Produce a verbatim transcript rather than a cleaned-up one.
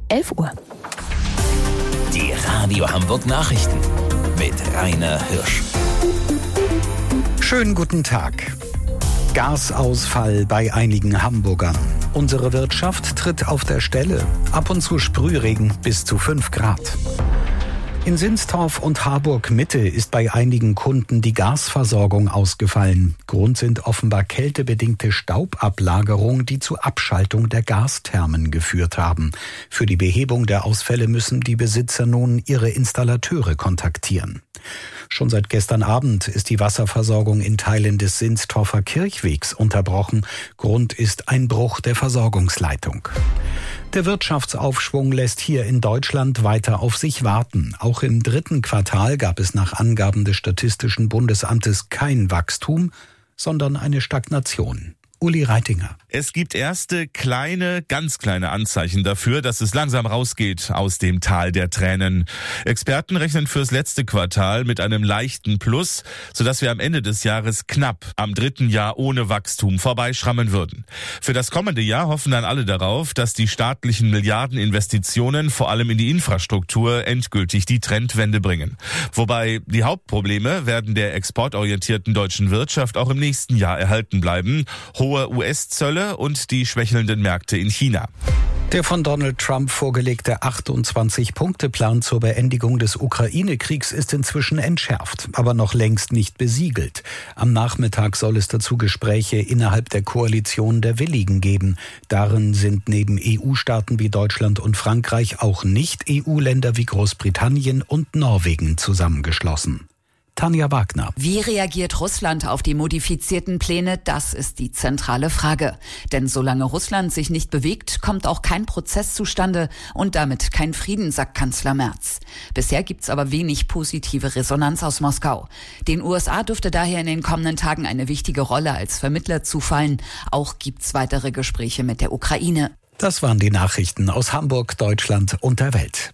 elf Uhr. Die Radio Hamburg Nachrichten mit Rainer Hirsch. Schönen guten Tag. Gasausfall bei einigen Hamburgern. Unsere Wirtschaft tritt auf der Stelle. Ab und zu Sprühregen bis zu fünf Grad. In Sinstorf und Harburg Mitte ist bei einigen Kunden die Gasversorgung ausgefallen. Grund sind offenbar kältebedingte Staubablagerungen, die zu Abschaltung der Gasthermen geführt haben. Für die Behebung der Ausfälle müssen die Besitzer nun ihre Installateure kontaktieren. Schon seit gestern Abend ist die Wasserversorgung in Teilen des Sinstorfer Kirchwegs unterbrochen. Grund ist ein Bruch der Versorgungsleitung. Der Wirtschaftsaufschwung lässt hier in Deutschland weiter auf sich warten. Auch im dritten Quartal gab es nach Angaben des Statistischen Bundesamtes kein Wachstum, sondern eine Stagnation. Uli Reitinger. Es gibt erste kleine, ganz kleine Anzeichen dafür, dass es langsam rausgeht aus dem Tal der Tränen. Experten rechnen fürs letzte Quartal mit einem leichten Plus, sodass wir am Ende des Jahres knapp am dritten Jahr ohne Wachstum vorbeischrammen würden. Für das kommende Jahr hoffen dann alle darauf, dass die staatlichen Milliardeninvestitionen vor allem in die Infrastruktur endgültig die Trendwende bringen. Wobei die Hauptprobleme werden der exportorientierten deutschen Wirtschaft auch im nächsten Jahr erhalten bleiben. Hohe U S-Zölle und die schwächelnden Märkte in China. Der von Donald Trump vorgelegte achtundzwanzig-Punkte-Plan zur Beendigung des Ukraine-Kriegs ist inzwischen entschärft, aber noch längst nicht besiegelt. Am Nachmittag soll es dazu Gespräche innerhalb der Koalition der Willigen geben. Darin sind neben E U-Staaten wie Deutschland und Frankreich auch Nicht-E U-Länder wie Großbritannien und Norwegen zusammengeschlossen. Tanja Wagner. Wie reagiert Russland auf die modifizierten Pläne? Das ist die zentrale Frage. Denn solange Russland sich nicht bewegt, kommt auch kein Prozess zustande und damit kein Frieden, sagt Kanzler Merz. Bisher gibt's aber wenig positive Resonanz aus Moskau. Den U S A dürfte daher in den kommenden Tagen eine wichtige Rolle als Vermittler zufallen. Auch gibt's weitere Gespräche mit der Ukraine. Das waren die Nachrichten aus Hamburg, Deutschland und der Welt.